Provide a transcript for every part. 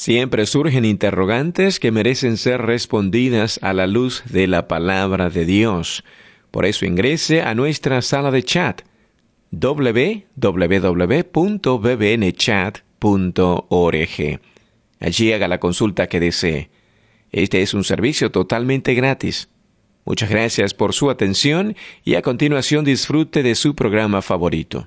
Siempre surgen interrogantes que merecen ser respondidas a la luz de la palabra de Dios. Por eso ingrese a nuestra sala de chat www.bbnchat.org. Allí haga la consulta que desee. Este es un servicio totalmente gratis. Muchas gracias por su atención y a continuación disfrute de su programa favorito.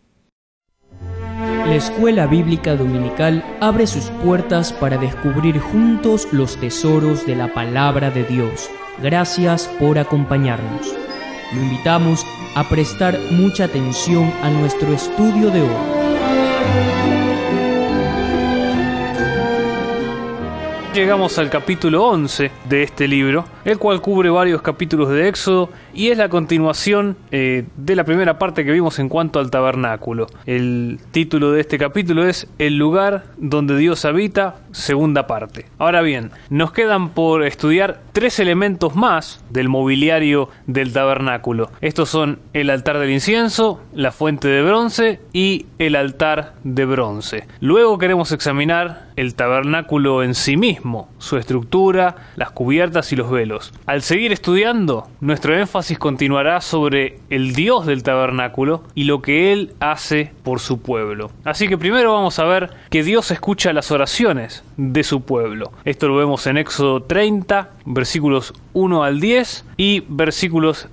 La Escuela Bíblica Dominical abre sus puertas para descubrir juntos los tesoros de la Palabra de Dios. Gracias por acompañarnos. Lo invitamos a prestar mucha atención a nuestro estudio de hoy. Llegamos al capítulo 11 de este libro, el cual cubre varios capítulos de Éxodo y es la continuación de la primera parte que vimos en cuanto al tabernáculo. El título de este capítulo es El lugar donde Dios habita, segunda parte. Ahora bien, nos quedan por estudiar 3 elementos más del mobiliario del tabernáculo. Estos son el altar del incienso, la fuente de bronce y el altar de bronce. Luego queremos examinar el tabernáculo en sí mismo, su estructura, las cubiertas y los velos. Al seguir estudiando, nuestro énfasis continuará sobre el Dios del tabernáculo y lo que Él hace por su pueblo. Así que primero vamos a ver que Dios escucha las oraciones de su pueblo. Esto lo vemos en Éxodo 30, versículos 1 al 10 y versículos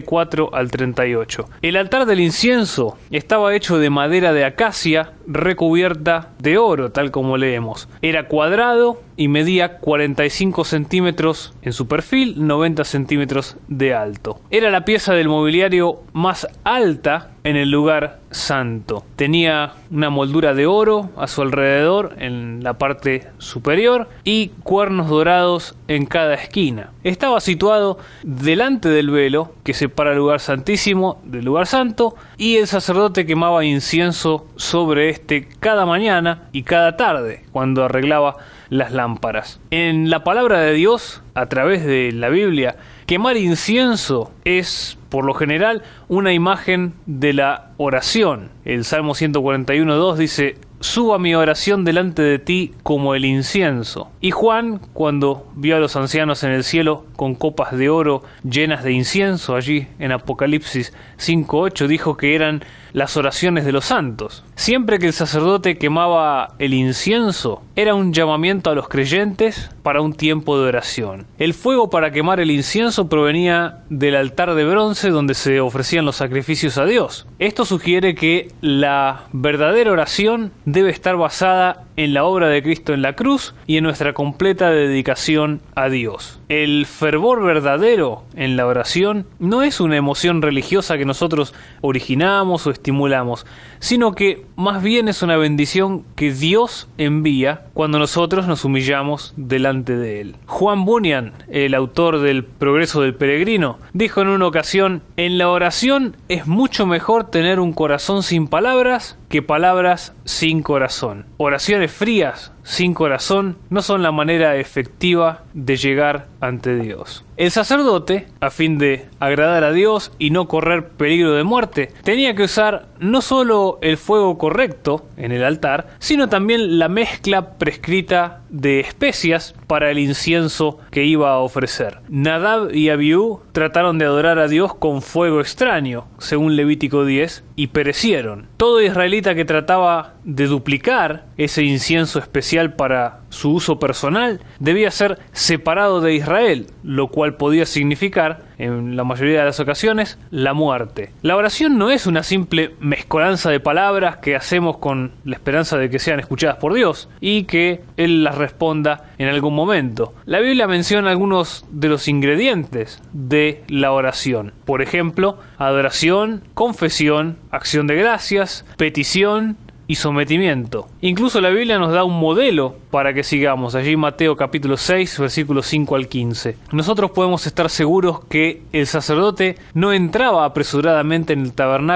34 al 38. El altar del incienso estaba hecho de madera de acacia recubierta de oro, tal como leemos. Era cuadrado y medía 45 centímetros en su perfil, 90 centímetros de alto. Era la pieza del mobiliario más alta en el lugar santo. Tenía una moldura de oro a su alrededor en la parte superior y cuernos dorados en cada esquina. Estaba situado delante del velo que separa el lugar santísimo del lugar santo, y el sacerdote quemaba incienso sobre este cada mañana y cada tarde cuando arreglaba las lámparas. En la palabra de Dios, a través de la Biblia, quemar incienso es, por lo general, una imagen de la oración. El Salmo 141:2 dice: «Suba mi oración delante de ti como el incienso». Y Juan, cuando vio a los ancianos en el cielo con copas de oro llenas de incienso, allí en Apocalipsis 5:8, dijo que eran las oraciones de los santos. Siempre que el sacerdote quemaba el incienso, era un llamamiento a los creyentes para un tiempo de oración. El fuego para quemar el incienso provenía del altar de bronce donde se ofrecían los sacrificios a Dios. Esto sugiere que la verdadera oración debe estar basada en la obra de Cristo en la cruz y en nuestra completa dedicación a Dios. El fervor verdadero en la oración no es una emoción religiosa que nosotros originamos o estimulamos, sino que más bien es una bendición que Dios envía cuando nosotros nos humillamos delante de Él. Juan Bunyan, el autor del Progreso del Peregrino, dijo en una ocasión: «En la oración es mucho mejor tener un corazón sin palabras que palabras sin corazón. Oraciones frías, sin corazón, no son la manera efectiva de llegar ante Dios». El sacerdote, a fin de agradar a Dios y no correr peligro de muerte, tenía que usar no solo el fuego correcto en el altar, sino también la mezcla prescrita de especias para el incienso que iba a ofrecer. Nadab y Abiú trataron de adorar a Dios con fuego extraño, según Levítico 10, y perecieron. Todo israelita que trataba de duplicar ese incienso especial para su uso personal debía ser separado de Israel, lo cual podía significar, en la mayoría de las ocasiones, la muerte. La oración no es una simple mezcolanza de palabras que hacemos con la esperanza de que sean escuchadas por Dios y que Él las responda en algún momento. La Biblia menciona algunos de los ingredientes de la oración. Por ejemplo, adoración, confesión, acción de gracias, petición y sometimiento. Incluso la Biblia nos da un modelo para que sigamos. Allí Mateo capítulo 6, versículos 5 al 15. Nosotros podemos estar seguros que el sacerdote no entraba apresuradamente en el tabernáculo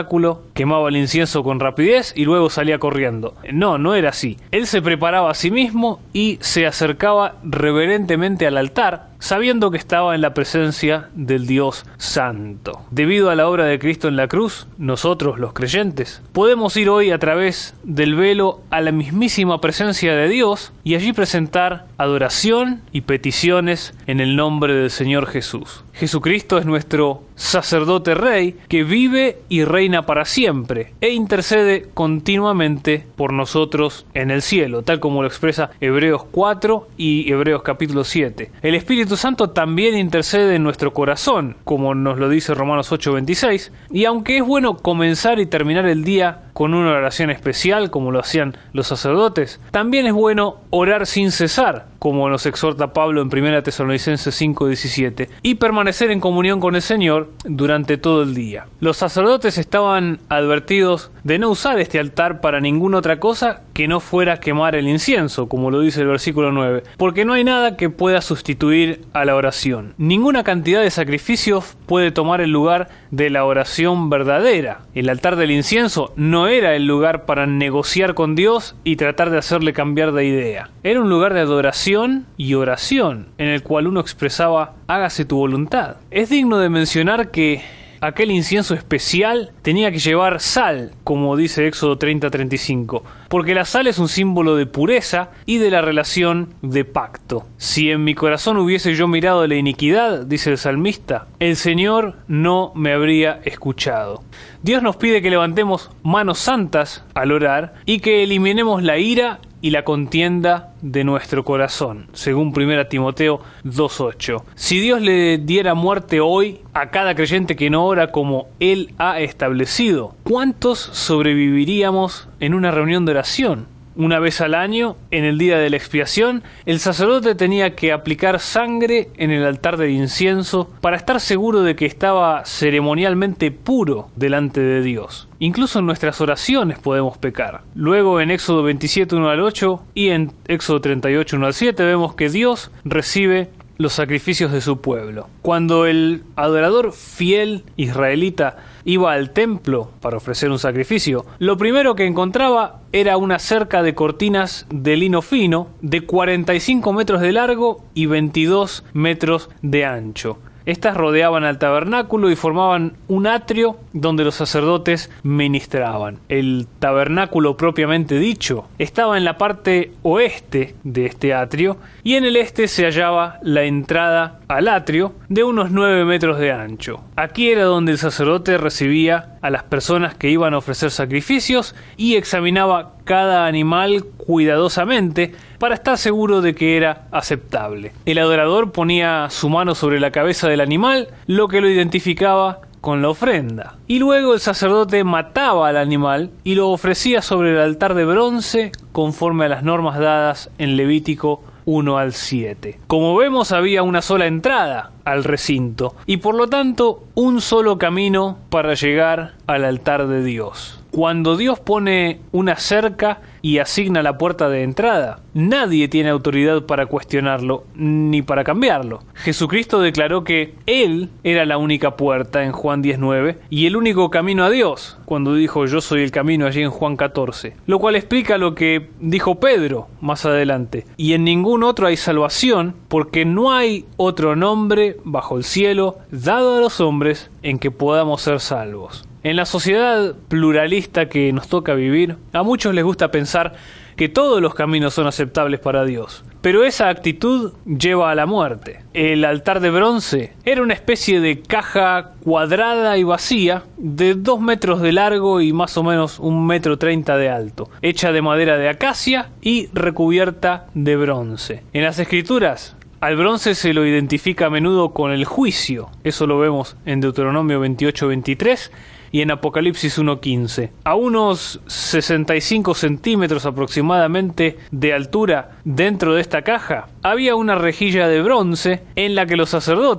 quemaba el incienso con rapidez y luego salía corriendo. No, no era así. Él se preparaba a sí mismo y se acercaba reverentemente al altar, sabiendo que estaba en la presencia del Dios Santo. Debido a la obra de Cristo en la cruz, nosotros, los creyentes, podemos ir hoy a través del velo a la mismísima presencia de Dios y allí presentar adoración y peticiones en el nombre del Señor Jesús. Jesucristo es nuestro sacerdote rey que vive y reina para siempre e intercede continuamente por nosotros en el cielo, tal como lo expresa Hebreos 4 y Hebreos capítulo 7. El Espíritu Santo también intercede en nuestro corazón, como nos lo dice Romanos 8:26, y aunque es bueno comenzar y terminar el día con una oración especial, como lo hacían los sacerdotes, también es bueno orar sin cesar, como nos exhorta Pablo en 1 Tesalonicenses 5:17, y permanecer en comunión con el Señor durante todo el día. Los sacerdotes estaban advertidos de no usar este altar para ninguna otra cosa que no fuera quemar el incienso, como lo dice el versículo 9, porque no hay nada que pueda sustituir a la oración. Ninguna cantidad de sacrificios puede tomar el lugar de la oración verdadera. El altar del incienso no era el lugar para negociar con Dios y tratar de hacerle cambiar de idea. Era un lugar de adoración y oración, en el cual uno expresaba: hágase tu voluntad. Es digno de mencionar que aquel incienso especial tenía que llevar sal, como dice Éxodo 30:35, porque la sal es un símbolo de pureza y de la relación de pacto. Si en mi corazón hubiese yo mirado la iniquidad, dice el salmista, el Señor no me habría escuchado. Dios nos pide que levantemos manos santas al orar y que eliminemos la ira y la contienda de nuestro corazón, según 1 Timoteo 2:8. Si Dios le diera muerte hoy a cada creyente que no ora como Él ha establecido, ¿cuántos sobreviviríamos en una reunión de oración? Una vez al año, en el día de la expiación, el sacerdote tenía que aplicar sangre en el altar de incienso para estar seguro de que estaba ceremonialmente puro delante de Dios. Incluso en nuestras oraciones podemos pecar. Luego en Éxodo 27:1-8 y en Éxodo 38:1-7 vemos que Dios recibe los sacrificios de su pueblo. Cuando el adorador fiel israelita iba al templo para ofrecer un sacrificio, lo primero que encontraba era una cerca de cortinas de lino fino de 45 metros de largo y 22 metros de ancho. Estas rodeaban al tabernáculo y formaban un atrio donde los sacerdotes ministraban. El tabernáculo propiamente dicho estaba en la parte oeste de este atrio y en el este se hallaba la entrada al atrio de unos 9 metros de ancho. Aquí era donde el sacerdote recibía a las personas que iban a ofrecer sacrificios y examinaba cada animal cuidadosamente para estar seguro de que era aceptable. El adorador ponía su mano sobre la cabeza del animal, lo que lo identificaba con la ofrenda. Y luego el sacerdote mataba al animal y lo ofrecía sobre el altar de bronce conforme a las normas dadas en Levítico 1-7. Como vemos, había una sola entrada al recinto y por lo tanto un solo camino para llegar al altar de Dios. Cuando Dios pone una cerca y asigna la puerta de entrada, nadie tiene autoridad para cuestionarlo ni para cambiarlo. Jesucristo declaró que Él era la única puerta en Juan 10:9 y el único camino a Dios, cuando dijo yo soy el camino allí en Juan 14, lo cual explica lo que dijo Pedro más adelante: y en ningún otro hay salvación, porque no hay otro nombre bajo el cielo dado a los hombres en que podamos ser salvos. En la sociedad pluralista que nos toca vivir, a muchos les gusta pensar que todos los caminos son aceptables para Dios, pero esa actitud lleva a la muerte. El altar de bronce era una especie de caja cuadrada y vacía de 2 metros de largo y más o menos 1,30 m de alto, hecha de madera de acacia y recubierta de bronce. En las escrituras, al bronce se lo identifica a menudo con el juicio. Eso lo vemos en Deuteronomio 28:23 y en Apocalipsis 1:15. A unos 65 centímetros aproximadamente de altura dentro de esta caja, había una rejilla de bronce en la que los sacerdotes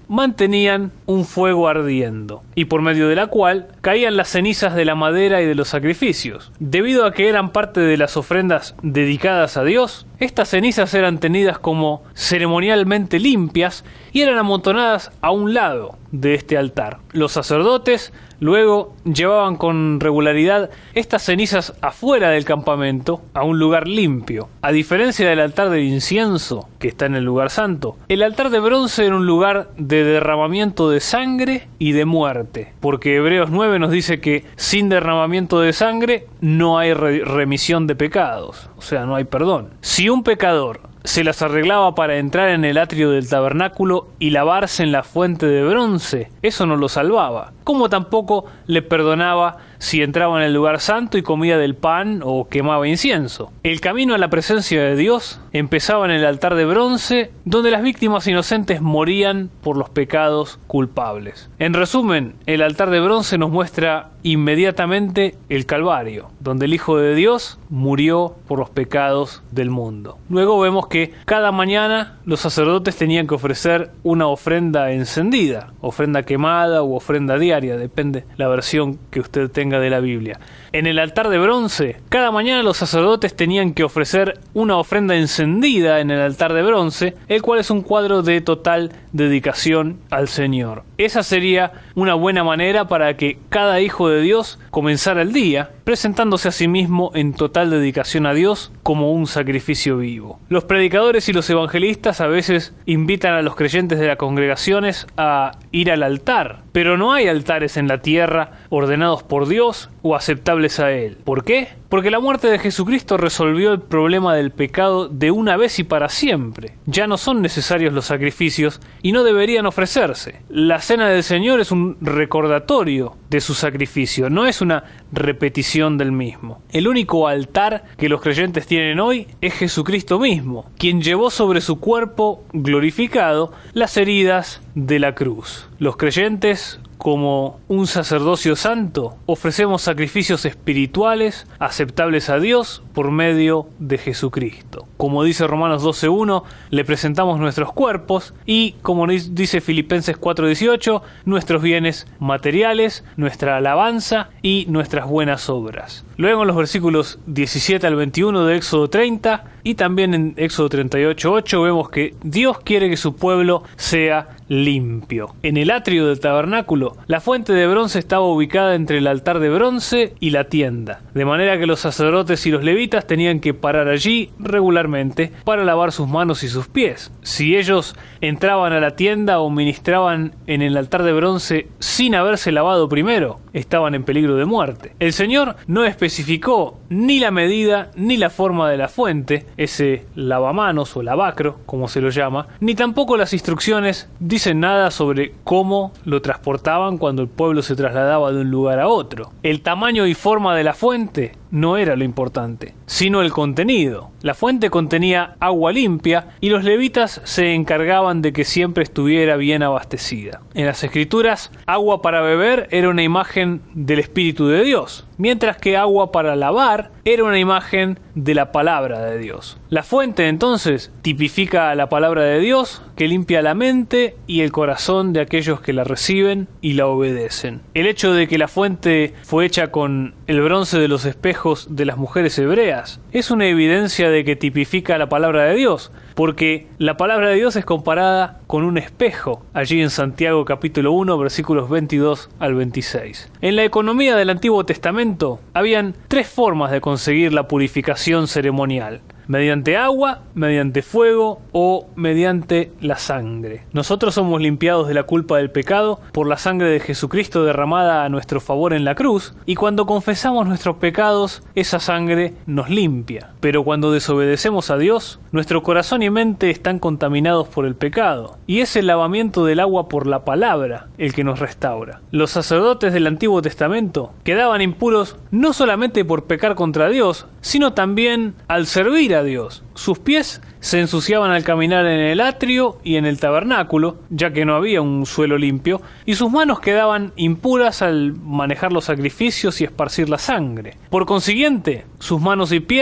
mantenían un fuego ardiendo, y por medio de la cual caían las cenizas de la madera y de los sacrificios. Debido a que eran parte de las ofrendas dedicadas a Dios, estas cenizas eran tenidas como ceremonialmente limpias y eran amontonadas a un lado de este altar. Los sacerdotes luego llevaban con regularidad estas cenizas afuera del campamento a un lugar limpio. A diferencia del altar del incienso, que está en el lugar santo, el altar de bronce era un lugar de derramamiento de sangre y de muerte, porque Hebreos 9 nos dice que sin derramamiento de sangre no hay remisión de pecados, o sea, no hay perdón. Si un pecador se las arreglaba para entrar en el atrio del tabernáculo y lavarse en la fuente de bronce, eso no lo salvaba, como tampoco le perdonaba si entraba en el lugar santo y comía del pan o quemaba incienso. El camino a la presencia de Dios empezaba en el altar de bronce, donde las víctimas inocentes morían por los pecados culpables. En resumen, el altar de bronce nos muestra inmediatamente el Calvario, donde el Hijo de Dios murió por los pecados del mundo. Luego vemos que cada mañana los sacerdotes tenían que ofrecer una ofrenda encendida, ofrenda quemada u ofrenda diaria, depende la versión que usted tenga de la Biblia. En el altar de bronce, cada mañana los sacerdotes tenían que ofrecer una ofrenda encendida en el altar de bronce, el cual es un cuadro de total dedicación al Señor. Esa sería una buena manera para que cada hijo de Dios comenzara el día presentándose a sí mismo en total dedicación a Dios como un sacrificio vivo. Los predicadores y los evangelistas a veces invitan a los creyentes de las congregaciones a ir al altar, pero no hay altares en la tierra ordenados por Dios o aceptables a Él. ¿Por qué? Porque la muerte de Jesucristo resolvió el problema del pecado de una vez y para siempre. Ya no son necesarios los sacrificios y no deberían ofrecerse. La cena del Señor es un recordatorio de su sacrificio, no es una repetición del mismo. El único altar que los creyentes tienen hoy es Jesucristo mismo, quien llevó sobre su cuerpo glorificado las heridas de la cruz. Los creyentes, como un sacerdocio santo, ofrecemos sacrificios espirituales aceptables a Dios por medio de Jesucristo. Como dice Romanos 12:1, le presentamos nuestros cuerpos y, como dice Filipenses 4:18, nuestros bienes materiales, nuestra alabanza y nuestras buenas obras. Luego en los versículos 17 al 21 de Éxodo 30 y también en Éxodo 38:8 vemos que Dios quiere que su pueblo sea limpio. En el atrio del tabernáculo, la fuente de bronce estaba ubicada entre el altar de bronce y la tienda, de manera que los sacerdotes y los levitas tenían que parar allí regularmente para lavar sus manos y sus pies. Si ellos entraban a la tienda o ministraban en el altar de bronce sin haberse lavado primero, estaban en peligro de muerte. El Señor no especificó ni la medida ni la forma de la fuente, ese lavamanos o lavacro, como se lo llama, ni tampoco las instrucciones dicen nada sobre cómo lo transportaban cuando el pueblo se trasladaba de un lugar a otro. El tamaño y forma de la fuente no era lo importante, sino el contenido. La fuente contenía agua limpia y los levitas se encargaban de que siempre estuviera bien abastecida. En las Escrituras, agua para beber era una imagen del Espíritu de Dios, mientras que agua para lavar era una imagen de la palabra de Dios. La fuente entonces tipifica a la palabra de Dios que limpia la mente y el corazón de aquellos que la reciben y la obedecen. El hecho de que la fuente fue hecha con el bronce de los espejos de las mujeres hebreas es una evidencia de que tipifica la palabra de Dios, porque la palabra de Dios es comparada con un espejo, allí en Santiago capítulo 1, versículos 22 al 26. En la economía del Antiguo Testamento habían tres formas de conseguir la purificación ceremonial: mediante agua, mediante fuego o mediante la sangre. Nosotros somos limpiados de la culpa del pecado por la sangre de Jesucristo derramada a nuestro favor en la cruz, y cuando confesamos nuestros pecados, esa sangre nos limpia. Pero cuando desobedecemos a Dios, nuestro corazón y mente están contaminados por el pecado, y es el lavamiento del agua por la palabra el que nos restaura. Los sacerdotes del Antiguo Testamento quedaban impuros no solamente por pecar contra Dios, sino también al servir a Dios. Sus pies se ensuciaban al caminar en el atrio y en el tabernáculo, ya que no había un suelo limpio, y sus manos quedaban impuras al manejar los sacrificios y esparcir la sangre. Por consiguiente, sus manos y pies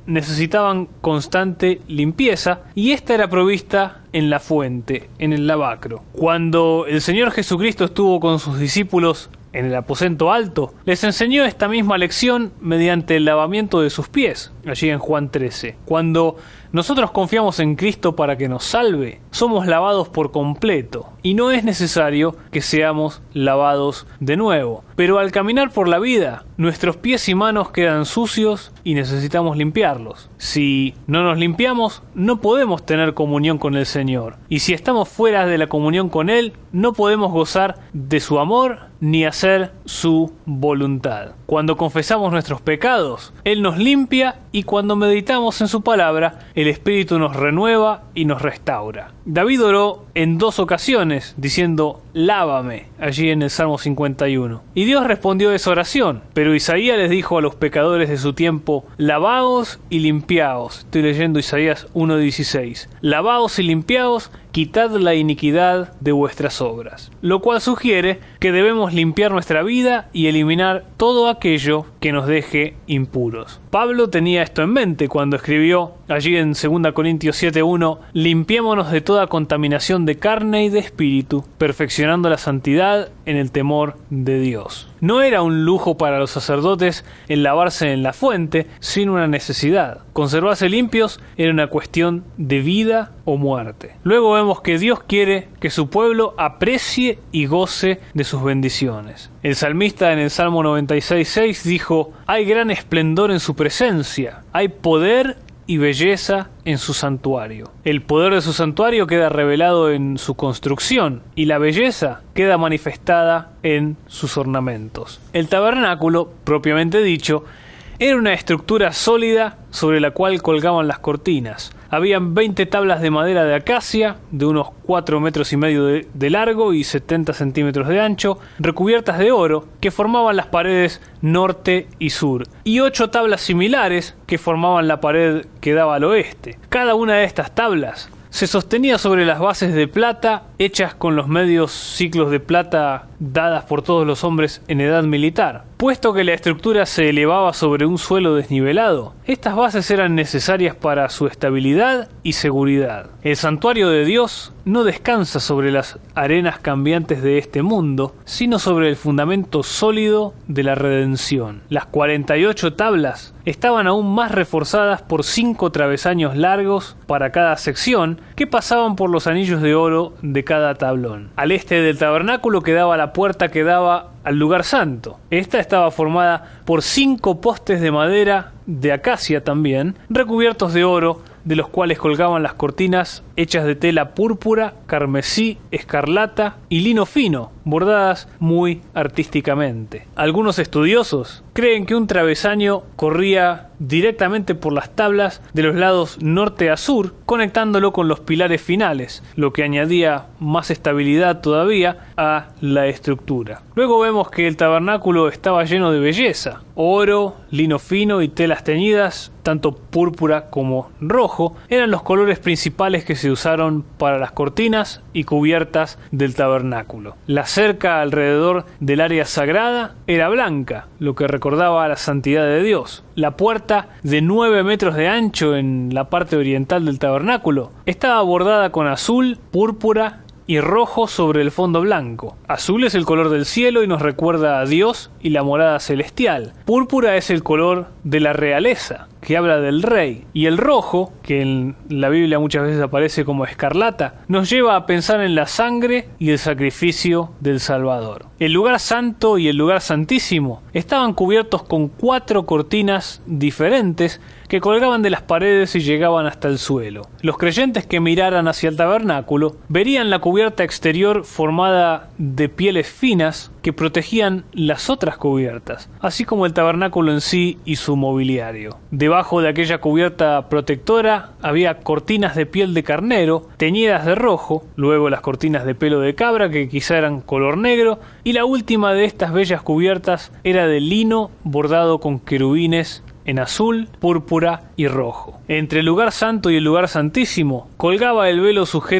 necesitaban constante limpieza y esta era provista en la fuente, en el lavacro. Cuando el Señor Jesucristo estuvo con sus discípulos en el aposento alto, les enseñó esta misma lección mediante el lavamiento de sus pies, allí en Juan 13. Cuando nosotros confiamos en Cristo para que nos salve, somos lavados por completo y no es necesario que seamos lavados de nuevo. Pero al caminar por la vida, nuestros pies y manos quedan sucios y necesitamos limpiarlos. Si no nos limpiamos, no podemos tener comunión con el Señor. Y si estamos fuera de la comunión con Él, no podemos gozar de su amor ni hacer su voluntad. Cuando confesamos nuestros pecados, Él nos limpia y cuando meditamos en su palabra, el Espíritu nos renueva y nos restaura. David oró en 2 ocasiones diciendo: lávame, allí en el Salmo 51. Y Dios respondió esa oración, pero Isaías les dijo a los pecadores de su tiempo: lavaos y limpiaos. Estoy leyendo Isaías 1:16. Lavaos y limpiaos, quitad la iniquidad de vuestras obras. Lo cual sugiere que debemos limpiar nuestra vida y eliminar todo aquello que nos deje impuros. Pablo tenía esto en mente cuando escribió allí en 2 Corintios 7:1: limpiémonos de toda contaminación de carne y de espíritu, perfeccionando la santidad en el temor de Dios. No era un lujo para los sacerdotes el lavarse en la fuente, sino una necesidad. Conservarse limpios era una cuestión de vida o muerte. Luego vemos que Dios quiere que su pueblo aprecie y goce de sus bendiciones. El salmista en el Salmo 96:6 dijo: hay gran esplendor en su presencia, hay poder y belleza en su santuario. El poder de su santuario queda revelado en su construcción y la belleza queda manifestada en sus ornamentos. El tabernáculo, propiamente dicho, era una estructura sólida sobre la cual colgaban las cortinas. Habían 20 tablas de madera de acacia, de unos 4,5 metros de largo y 70 centímetros de ancho, recubiertas de oro, que formaban las paredes norte y sur, y 8 tablas similares que formaban la pared que daba al oeste. Cada una de estas tablas se sostenía sobre las bases de plata hechas con los medios ciclos de plata dadas por todos los hombres en edad militar. Puesto que la estructura se elevaba sobre un suelo desnivelado, estas bases eran necesarias para su estabilidad y seguridad. El santuario de Dios no descansa sobre las arenas cambiantes de este mundo, sino sobre el fundamento sólido de la redención. Las 48 tablas estaban aún más reforzadas por 5 travesaños largos para cada sección, que pasaban por los anillos de oro de cada tablón. Al este del tabernáculo quedaba la puerta que daba al lugar santo. Esta estaba formada por 5 postes de madera de acacia también, recubiertos de oro, de los cuales colgaban las cortinas hechas de tela púrpura, carmesí, escarlata y lino fino, bordadas muy artísticamente. Algunos estudiosos creen que un travesaño corría directamente por las tablas de los lados norte a sur, conectándolo con los pilares finales, lo que añadía más estabilidad todavía a la estructura. Luego vemos que el tabernáculo estaba lleno de belleza: oro, lino fino y telas teñidas, tanto púrpura como rojo, eran los colores principales que se usaron para las cortinas y cubiertas del tabernáculo. La cerca alrededor del área sagrada era blanca, lo que recordaba a la santidad de Dios. La puerta, de 9 metros de ancho en la parte oriental del tabernáculo, estaba bordada con azul, púrpura y rojo sobre el fondo blanco. Azul es el color del cielo y nos recuerda a Dios y la morada celestial. Púrpura es el color de la realeza, que habla del rey. Y el rojo, que en la Biblia muchas veces aparece como escarlata, nos lleva a pensar en la sangre y el sacrificio del Salvador. El lugar santo y el lugar santísimo estaban cubiertos con 4 cortinas diferentes que colgaban de las paredes y llegaban hasta el suelo. Los creyentes que miraran hacia el tabernáculo verían la cubierta exterior formada de pieles finas que protegían las otras cubiertas, así como el tabernáculo en sí y su mobiliario. Debajo de aquella cubierta protectora había cortinas de piel de carnero teñidas de rojo, luego las cortinas de pelo de cabra que quizá eran color negro, y la última de estas bellas cubiertas era de lino bordado con querubines en azul, púrpura y rojo. Entre el lugar santo y el lugar santísimo colgaba el velo sujeto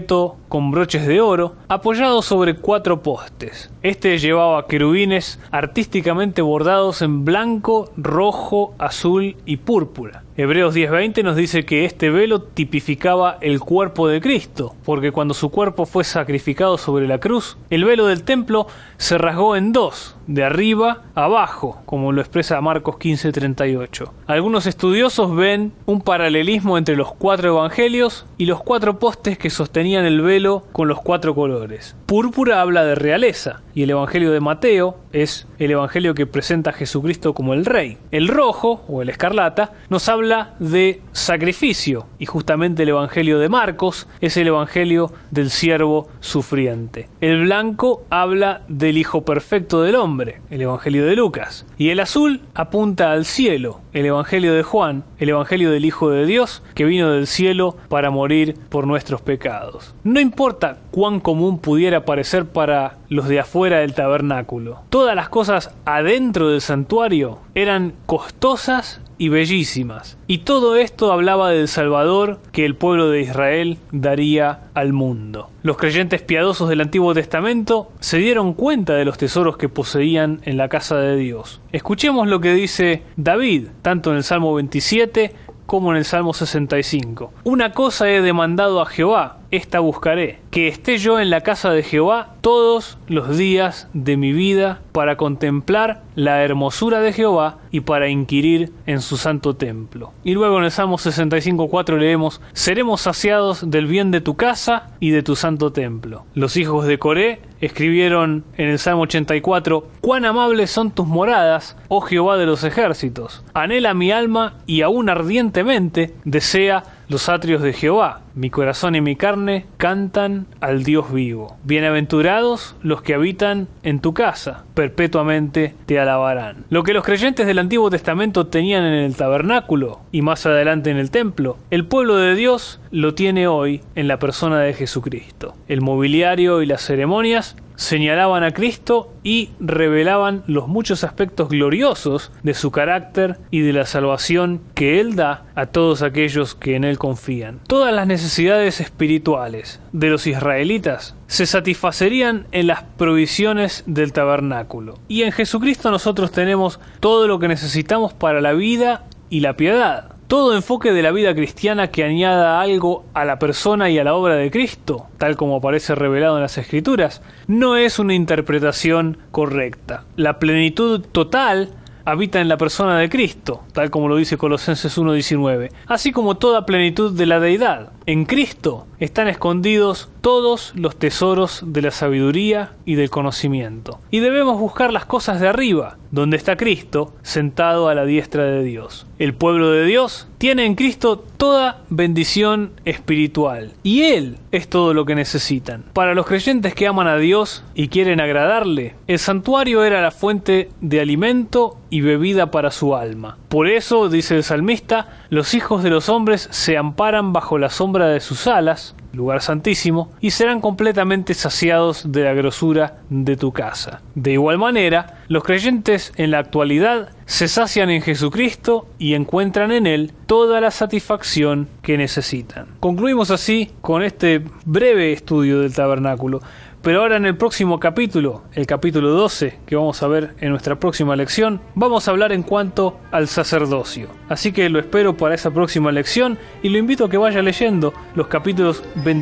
con broches de oro, apoyado sobre 4 postes. Este llevaba querubines artísticamente bordados en blanco, rojo, azul y púrpura. Hebreos 10:20 nos dice que este velo tipificaba el cuerpo de Cristo, porque cuando su cuerpo fue sacrificado sobre la cruz, el velo del templo se rasgó en 2, de arriba a abajo, como lo expresa Marcos 15:38. Algunos estudiosos ven un paralelismo entre los 4 evangelios y los 4 postes que sostenían el velo con los 4 colores. Púrpura habla de realeza, y el evangelio de Mateo es el evangelio que presenta a Jesucristo como el rey. El rojo, o el escarlata, nos habla de sacrificio, y justamente el evangelio de Marcos es el evangelio del siervo sufriente. El blanco habla del hijo perfecto del hombre, el evangelio de Lucas, y el azul apunta al cielo, el evangelio de Juan, el evangelio del Hijo de Dios que vino del cielo para morir por nuestros pecados. No importa cuán común pudiera parecer para los de afuera del tabernáculo, todas las cosas adentro del santuario eran costosas y bellísimas, y todo esto hablaba del Salvador que el pueblo de Israel daría al mundo. Los creyentes piadosos del Antiguo Testamento se dieron cuenta de los tesoros que poseían en la casa de Dios. Escuchemos lo que dice David, tanto en el Salmo 27 como en el Salmo 65. Una cosa he demandado a Jehová, esta buscaré, que esté yo en la casa de Jehová todos los días de mi vida, para contemplar la hermosura de Jehová y para inquirir en su santo templo. Y luego en el Salmo 65:4 leemos: seremos saciados del bien de tu casa y de tu santo templo. Los hijos de Coré escribieron en el Salmo 84: cuán amables son tus moradas, oh Jehová de los ejércitos. Anhela mi alma y aún ardientemente desea los atrios de Jehová. Mi corazón y mi carne cantan al Dios vivo. Bienaventurados los que habitan en tu casa, perpetuamente te alabarán. Lo que los creyentes del Antiguo Testamento tenían en el tabernáculo y más adelante en el templo, el pueblo de Dios lo tiene hoy en la persona de Jesucristo. El mobiliario y las ceremonias señalaban a Cristo y revelaban los muchos aspectos gloriosos de su carácter y de la salvación que Él da a todos aquellos que en Él confían. Todas las necesidades espirituales de los israelitas se satisfacerían en las provisiones del tabernáculo. Y en Jesucristo nosotros tenemos todo lo que necesitamos para la vida y la piedad. Todo enfoque de la vida cristiana que añada algo a la persona y a la obra de Cristo, tal como aparece revelado en las Escrituras, no es una interpretación correcta. La plenitud total habita en la persona de Cristo, tal como lo dice Colosenses 1:19, así como toda plenitud de la deidad. En Cristo están escondidos todos los tesoros de la sabiduría y del conocimiento. Y debemos buscar las cosas de arriba, donde está Cristo sentado a la diestra de Dios. El pueblo de Dios tiene en Cristo toda bendición espiritual, y Él es todo lo que necesitan. Para los creyentes que aman a Dios y quieren agradarle, el santuario era la fuente de alimento y bebida para su alma. Por eso, dice el salmista, los hijos de los hombres se amparan bajo la sombra de sus alas, lugar santísimo, y serán completamente saciados de la grosura de tu casa. De igual manera, los creyentes en la actualidad se sacian en Jesucristo y encuentran en Él toda la satisfacción que necesitan. Concluimos así con este breve estudio del tabernáculo. Pero ahora en el próximo capítulo, el capítulo 12, que vamos a ver en nuestra próxima lección, vamos a hablar en cuanto al sacerdocio. Así que lo espero para esa próxima lección y lo invito a que vaya leyendo los capítulos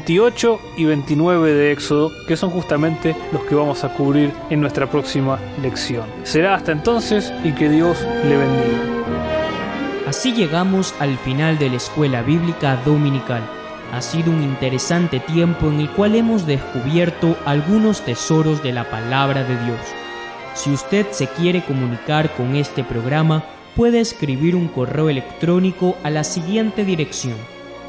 28 y 29 de Éxodo, que son justamente los que vamos a cubrir en nuestra próxima lección. Será hasta entonces y que Dios le bendiga. Así llegamos al final de la Escuela Bíblica Dominical. Ha sido un interesante tiempo en el cual hemos descubierto algunos tesoros de la palabra de Dios. Si usted se quiere comunicar con este programa, puede escribir un correo electrónico a la siguiente dirección: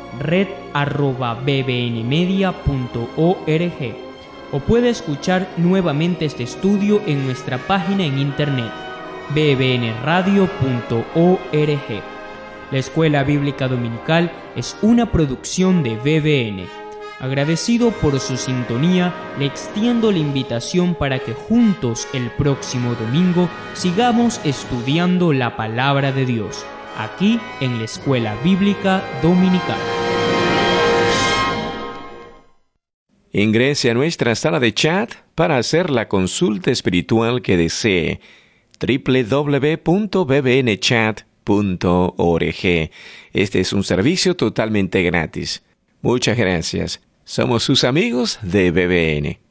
red@bbnmedia.org, o puede escuchar nuevamente este estudio en nuestra página en internet bbnradio.org. La Escuela Bíblica Dominical es una producción de BBN. Agradecido por su sintonía, le extiendo la invitación para que juntos el próximo domingo sigamos estudiando la Palabra de Dios, aquí en la Escuela Bíblica Dominical. Ingrese a nuestra sala de chat para hacer la consulta espiritual que desee. www.bbnchat.org. Este es un servicio totalmente gratis. Muchas gracias. Somos sus amigos de BBN.